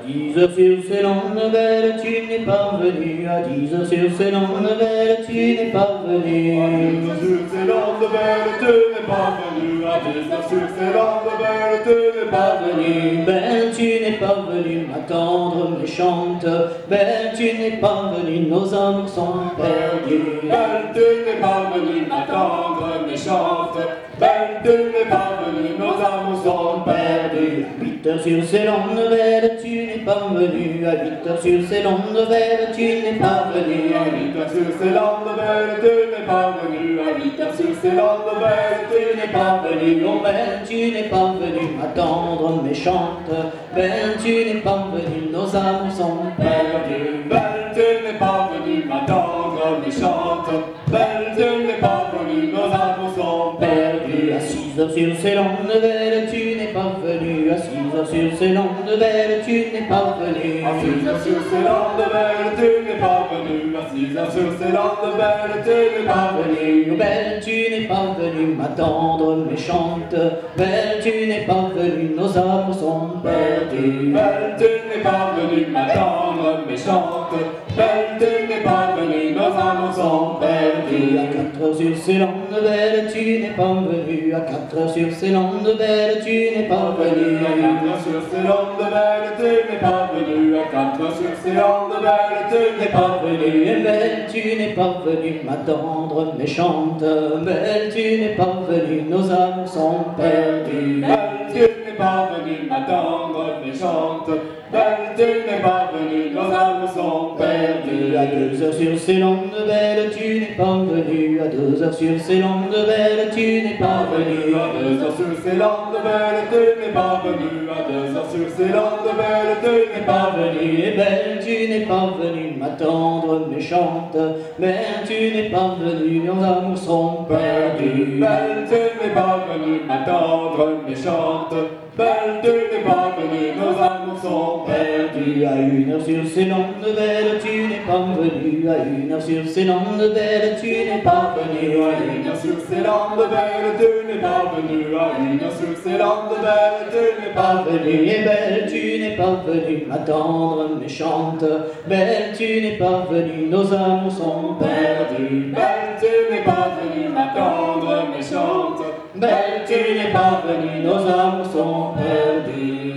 10 heures sur ces landes belles, tu n'es pas venu. À 10 heures sur ces landes belles, tu n'es pas venu. À 10 heures sur ces landes belles, tu n'es pas venu. À 10 heures sur ces landes belles, tu n'es pas venu. Belle, tu n'es pas venue, ma tendre méchante. Belle, tu n'es pas venue, nos amours sont perdus. Belle, tu n'es pas venue, ma tendre méchante. Belle, tu n'es pas venue, nos amours sont perdus. 8 heures sur ces landes belles, tu n'es pas venu. À 8 heures sur ces landes belles, tu n'es pas venu. À 8 heures sur ces landes belles, tu n'es pas venu. À 8 heures sur ces landes belles, tu n'es pas venu. Oh belle, tu n'es pas venue, ma tendre méchante. Belle, tu n'es pas venue, nos amours sont perdus. Belle, tu n'es pas venue, ma tendre méchante. Belle, tu n'es pas venue, nos amours sont perdus. À 6 heures sur ces landes belles, tu n'es pas venu. À 6 heures sur ces landes belles, tu n'es pas venu. À 6 heures sur ces landes belles, tu n'es pas venu. À 6 heures sur ces landes belles, tu n'es pas venu. Oh belle, tu n'es pas venue, ma tendre méchante. Belle, tu n'es pas venue, nos amours sont perdus. Belle, tu n'es pas venue, ma tendre méchante. Belle, tu n'es pas venue, nos amours sont perdus. À 4 heures sur ces landes belles, tu n'es pas venu. À 4 heures sur ces landes belles, tu n'es pas venu. À 4 heures sur ces landes belles, tu n'es pas venu. À 4 heures sur ces landes belles, tu n'es pas venu. Et belle, tu n'es pas venue, ma tendre méchante. Belle, tu n'es pas venue, nos âmes sont perdues. Belle, tu n'es pas venue, ma tendre méchante. Belle, tu n'es pas venue, nos âmes sont perdues. À 2 heures sur ces landes belles, tu n'es pas venu. À 2 heures sur ces landes belles, tu n'es pas venu. À 2 heures sur ces landes belles, tu n'es pas venu. À 2 heures sur ces landes belles, tu n'es pas venu. Et belle, tu n'es pas venue, ma tendre méchante. Belle, tu n'es pas venue, nos amours sont perdus. Belle, tu n'es pas venue, ma tendre méchante. Belle, tu n'es pas venue, nos amours sont perdus. À 1 heure sur ces landes belles, tu n'es pas venu. À 1 heure sur ces landes belles, tu n'es pas venu. À 1 heure sur ces landes belles, tu n'es pas venu. À 1 heure sur ces landes belles, tu n'es pas venu. Et belle, tu n'es pas venue, ma tendre méchante. Belle, tu n'es pas venue, nos amours sont perdus. Belle, tu n'es pas venue, ma tendre méchante. Belle, tu n'es pas venue, nos amours sont perdus.